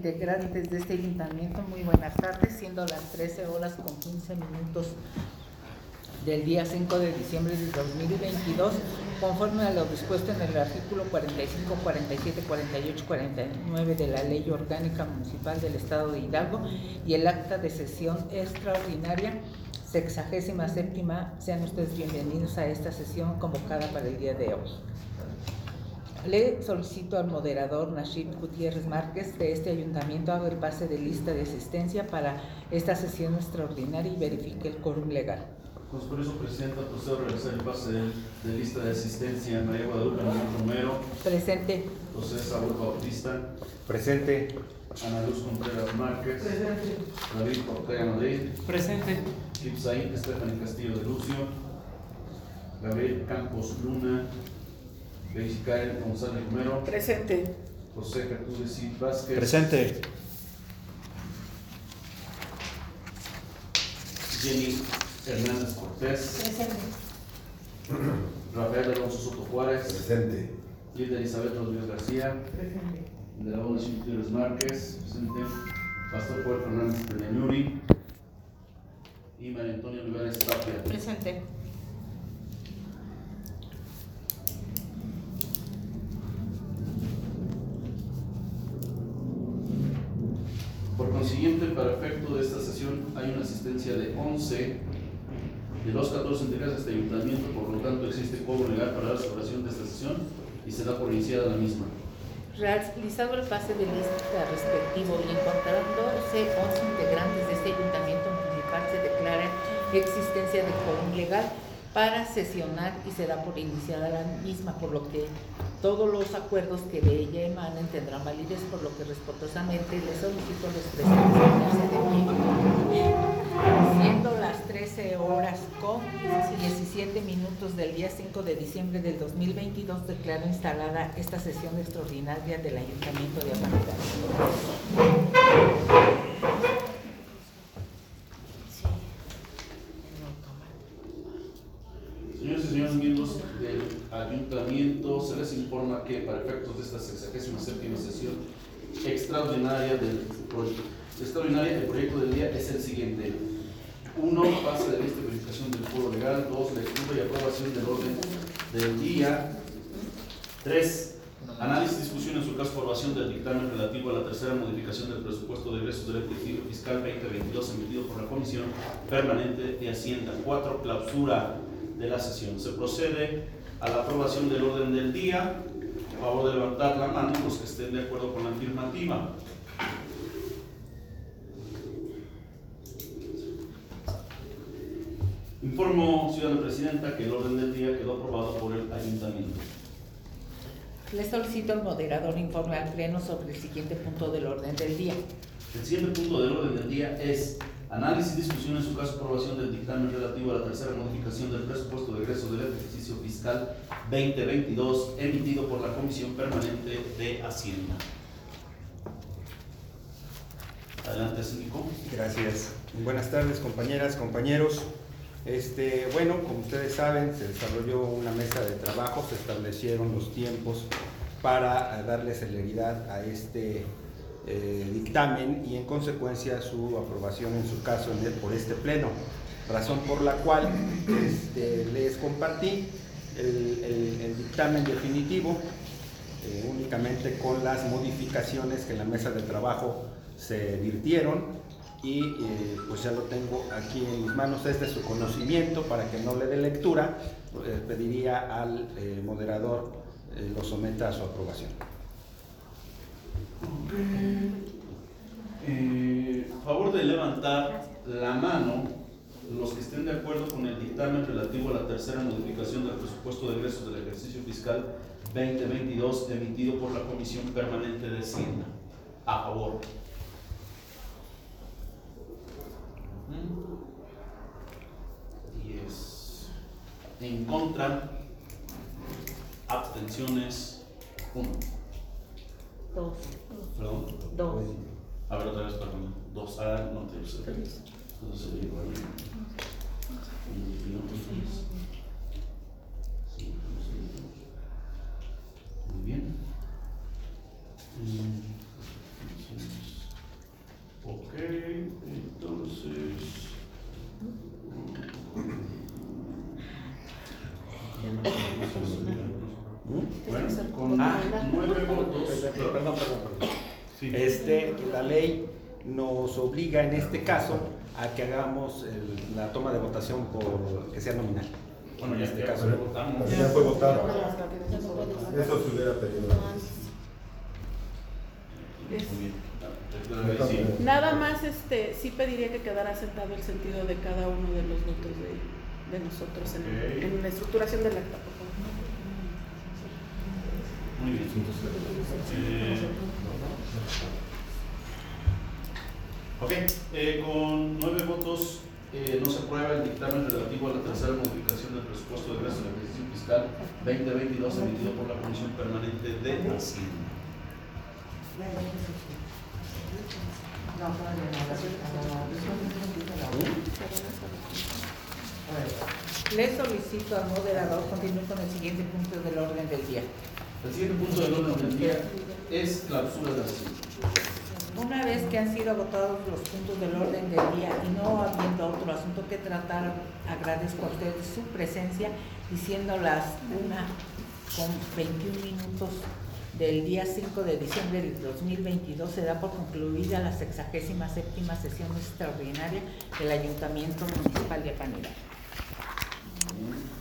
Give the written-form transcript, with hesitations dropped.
integrantes de este ayuntamiento, muy buenas tardes, siendo las 13 horas con 15 minutos del día 5 de diciembre de 2022, conforme a lo dispuesto en el artículo 45, 47, 48, 49 de la Ley Orgánica Municipal del Estado de Hidalgo y el acta de sesión extraordinaria 67ª. Sean ustedes bienvenidos a esta sesión convocada para el día de hoy. Le solicito al moderador Nashid Gutiérrez Márquez de este ayuntamiento haga el pase de lista de asistencia para esta sesión extraordinaria y verifique el quórum legal. Por eso, Presidenta, procedo a realizar el pase de lista de asistencia. María Guadalupe Romero. Presente. José Saúl Bautista. Presente. Ana Luz Contreras Márquez. Presente. David Ortega Madrid. Presente. Kipsaín Estefany Castillo de Lucio. Gabriel Campos Luna. Daisy Karen González Romero. Presente. José Gertrudis Cid Vázquez. Presente. Jenny Hernández Cortés. Presente. Rafael Alonso Soto Juárez. Presente. Lidia Elizabeth Rodríguez García. Presente. De la Nación Gutiérrez Márquez. Presente. Pastor Joel Fernández Peñañuri. Y María Antonia Olivares Tapia. Presente. Por consiguiente, para efecto de esta sesión hay una asistencia de 11 de los 14 integrantes de este ayuntamiento, por lo tanto existe quórum legal para la celebración de esta sesión y se da por iniciada la misma. Realizado el pase de lista respectivo y encontrándose 11 integrantes de este ayuntamiento municipal, se declara existencia de quórum legal para sesionar y se da por iniciada la misma, por lo que todos los acuerdos que de ella emanen tendrán validez, por lo que respetuosamente les solicito a los presentes ponerse de pie. Siendo las 13 horas con 17 minutos del día 5 de diciembre del 2022, declaro instalada esta sesión extraordinaria del Ayuntamiento de Apaneca. Señores y señores miembros del ayuntamiento, se les informa que para efectos de esta 67ª sesión extraordinaria el proyecto del día es el siguiente: 1. Pase de lista de verificación del foro legal. 2. Lectura y aprobación del orden del día. 3. Análisis, discusión, en su caso aprobación del dictamen relativo a la tercera modificación del presupuesto de egresos del ejercicio fiscal 2022 emitido por la Comisión Permanente de Hacienda. 4. Clausura de la sesión. Se procede a la aprobación del orden del día. A favor de levantar la mano los que estén de acuerdo con la afirmativa. Informo, ciudadana presidenta, que el orden del día quedó aprobado por el ayuntamiento. Le solicito al moderador informe al Pleno sobre el siguiente punto del orden del día. El siguiente punto del orden del día es análisis y discusión, en su caso aprobación del dictamen relativo a la tercera modificación del presupuesto de egresos del ejercicio fiscal 2022 emitido por la Comisión Permanente de Hacienda. Adelante, síndico. Gracias. Buenas tardes, compañeras, compañeros. Bueno, como ustedes saben, se desarrolló una mesa de trabajo, se establecieron los tiempos para darle celeridad a este dictamen y en consecuencia su aprobación en su caso por este pleno, razón por la cual les compartí el dictamen definitivo únicamente con las modificaciones que en la mesa de trabajo se virtieron y pues ya lo tengo aquí en mis manos. Es de su conocimiento, para que no le dé lectura, pediría al moderador lo someta a su aprobación. Favor de levantar la mano los que estén de acuerdo con el dictamen relativo a la tercera modificación del presupuesto de egresos del ejercicio fiscal 2022 emitido por la Comisión Permanente de Hacienda. A favor. 10. En contra. Abstenciones. 1. 2. Perdón. 2. A ver, otra vez, perdón. 2. Ah, no te usé. Entonces, igual. Muy bien. Sí. La ley nos obliga en este caso a que hagamos la toma de votación por que sea nominal. Bueno, en ya, este ya caso. votamos. Ya fue votado. Eso se hubiera pedido. Muy bien. Sí. Nada más sí pediría que quedara sentado el sentido de cada uno de los votos de nosotros en la estructuración del acta, por favor. Muy bien. Con 9 votos no se aprueba el dictamen relativo a la tercera modificación del presupuesto de egreso del ejercicio fiscal 2022 emitido por la Comisión Permanente de Hacienda. Le solicito al moderador continuar con el siguiente punto del orden del día. El siguiente punto del orden del día es clausura de la sesión. Una vez que han sido agotados los puntos del orden del día y no habiendo otro asunto que tratar, agradezco a ustedes su presencia y siendo las 1:21 del día 5 de diciembre de 2022 se da por concluida la 67ª sesión extraordinaria del Ayuntamiento Municipal de Apanilá.